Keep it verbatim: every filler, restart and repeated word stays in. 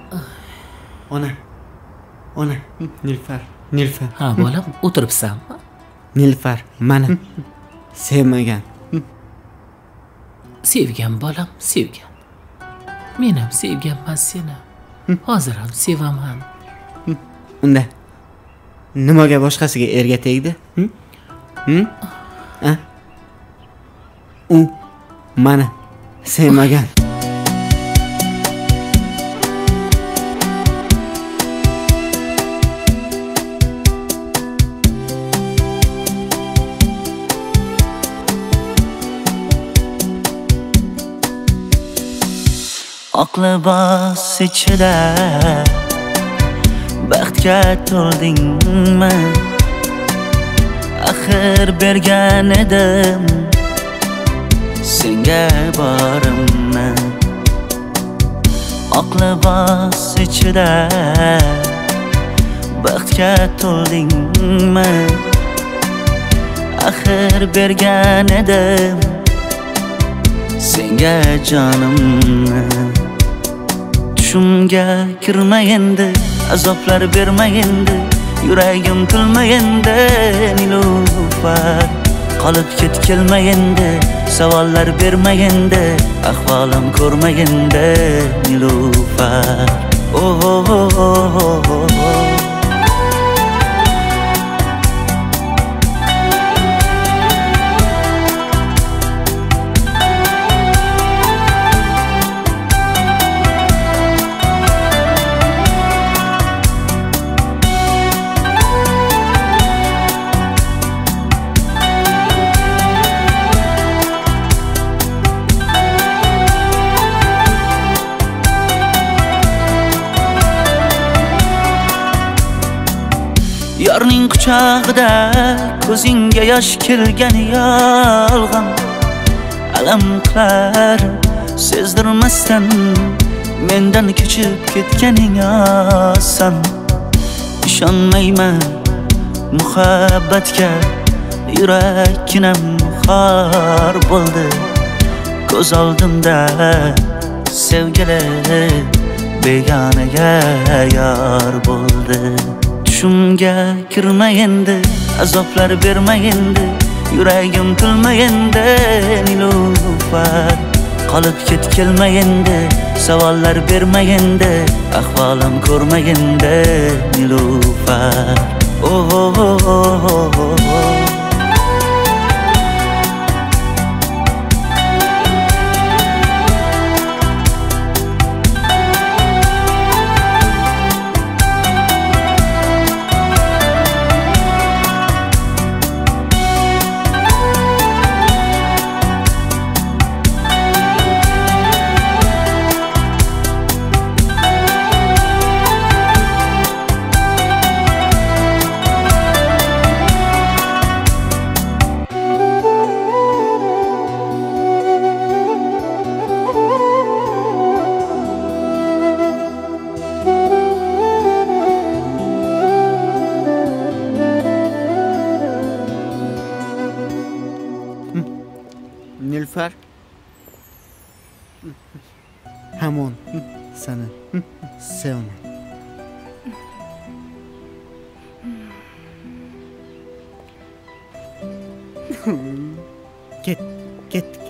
Ona. Ona. Nilufar. Nilufar. Ha, bolam, o'tiribsanmi? Nilufar meni sevmagan. Sevgan bolam, sevgan. Men ham sevganman seni. Hozir ham sevaman. Unda nimaga boshqasiga erga tegdi? Hm? Hm? A? U meni sevmagan. Oq libos ichida baxtga to'ldingmi? Axir bergan edim senga borimni. Oq libos ichida baxtga to'ldingmi? Axir bergan edim senga jonimni. Tushimga kirma endi, azoblar berma endi, yuragim tilma endi Nilufar. Qolib ketkelma endi, savollar berma endi, ahvolim ko'rma endi Nilufar. Oh oh oh oh oh. Yorning quchog'ida ko'zingga yosh kelgani yolg'on. Alam qilar sezdirmasdan mendan kechib ketganing oson. Ishonmayman muhabbatga, yurakkinam xor bo'ldi. Ko'z oldimda sevgili begonaga yor bo'ldi. Tushimga kirma endi, azoblar berma endi, yuragim tilma endi Nilufar. Qolib ketkelma endi, savollar berma endi, ahvolim ko'rma endi Nilufar. Oh oh oh oh oh. Nilufar hamon seni sevman. Ket, ketdik.